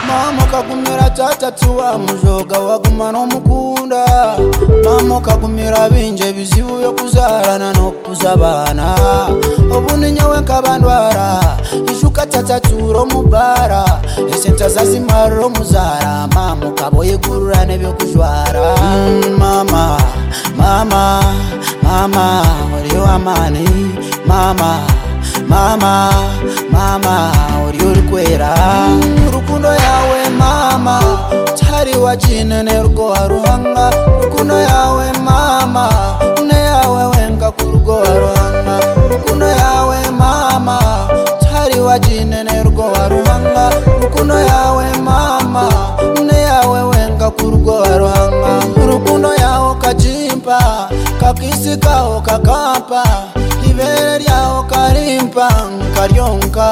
Mama kagumira tatatu wa mujoga waguma no mukunda. Mama kagumira binje bizibu yo kuzarana no kuzabana. Obuni nyowe nkabandwara ishuka tatatu ro mubara. Esenta zazimaro muzara. Mama kaboye gururane byo kujwara. Mama, mama, mama, uri wa mani. Mama, mama, mama, uri urikwera. Rukundo yawe mama, tari wachinene rugo waruhanga. Rukundo yawe mama, ne yawe wenga kurugo waruhanga. Rukundo yawe mama, tari wachinene rugo waruhanga. Rukundo yawe mama, ne yawe wenga kurugo waruhanga. Rukundo yawe kachimpa, kakisi kao kakapa. Ibere ryao karimpa, karyonka.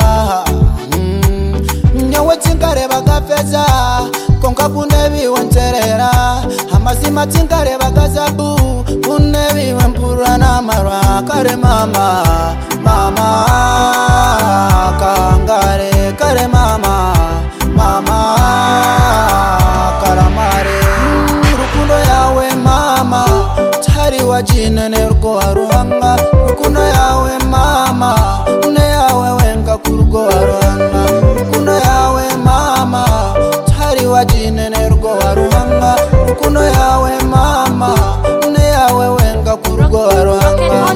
Nyawe tinkareba gafeza, konka kunebi wenterera. Amazima tinkareba gazabu, kunebi wempura na marwa. Kare mama, mama, kangare. Kare mama, mama, karamare. Rukundo yawe mama, tari wachinene rugo waruhanga. Rukundo yawe mama, ne yawe wenga kurugo waruhanga. Rukundo yawe mama, tari wachinene rugo waruhanga. Rukundo yawe mama, ne yawe wenga kurugo waruhanga.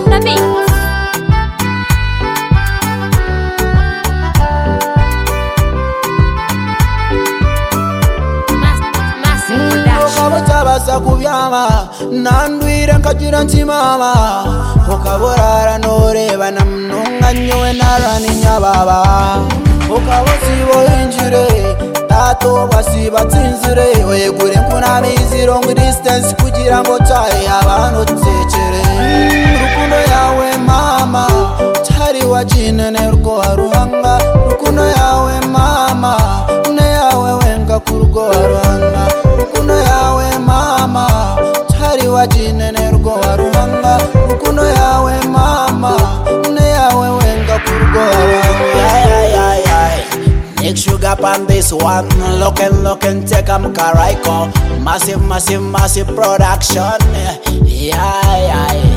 Ukabota kubyama nandwire nkagira ntimama. Ukaborara noreba na mnunga nyowe narani nyababa. Ukabosibo hinjire tato basiba tinzire. Wegure nkuna mizi long distance kugira ngo taye abantu tsekere. Rukundo yawe mama, tari wachinene rugo waruhanga. Rukundo yawe mama, ne yawe wenga kurugo waruhanga. Rukundo yawe mama, tari wachinene rugo waruhanga. Rukundo yawe mama, ne yawe wenga kurugo waruhanga. Nick Sugar on this one, looking, take 'em Karaiko. Massive production. Yeah.